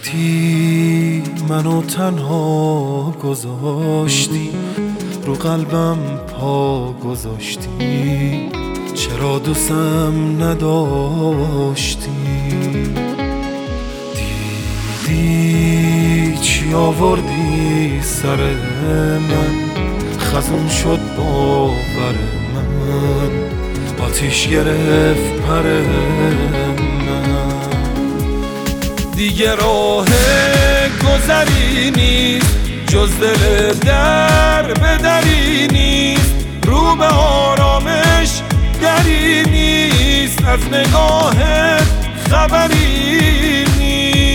وقتی منو تنها گذاشتی، رو قلبم پا گذاشتی، چرا دوستم نداشتی؟ دیدی چی آوردی سر من، خزون شد باور من، آتیش گرفت پر من. دیگه راه گذری نیست جز دل در به دری نیست، رو به آرامش دری نیست، از نگاهت خبری نیست.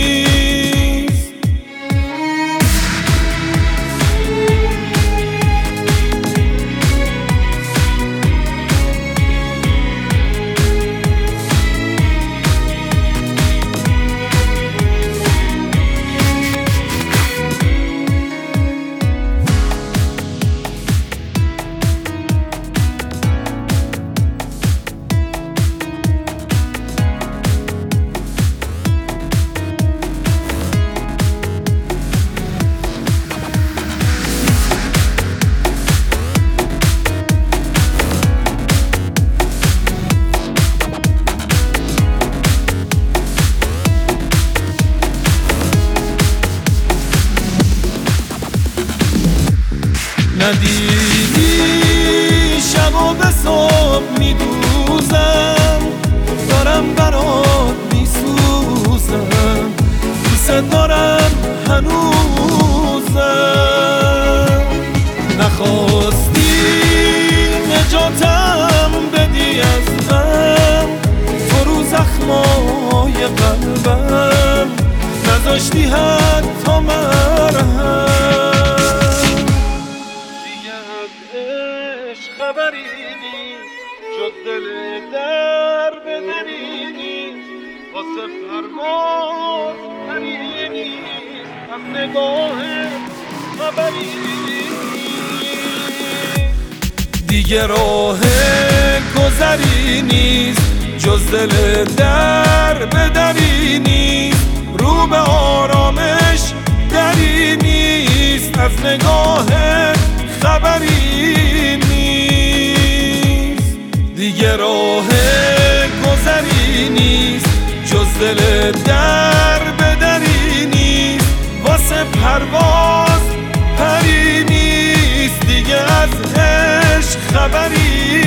ندیدی شب و به صبح میدوزم، دارم برات میسوزم، دوست دارم هنوزم. نخواستی نجاتم بدی از غم، تو رو زخمای قلبم نذاشتی حتی مرهم. خبری نیست جز دل در به دری نیست، واسه پرواز پری نیست، از نگاه خبری نیست. دیگه راه گذری نیست جز دل در به دری نیست، رو به آرامش دری نیست، از نگاه خبری نیست. دیگه راه گذری نیست جز دل در به دری نیست، واسه پرواز پری نیست، دیگه از عشق خبری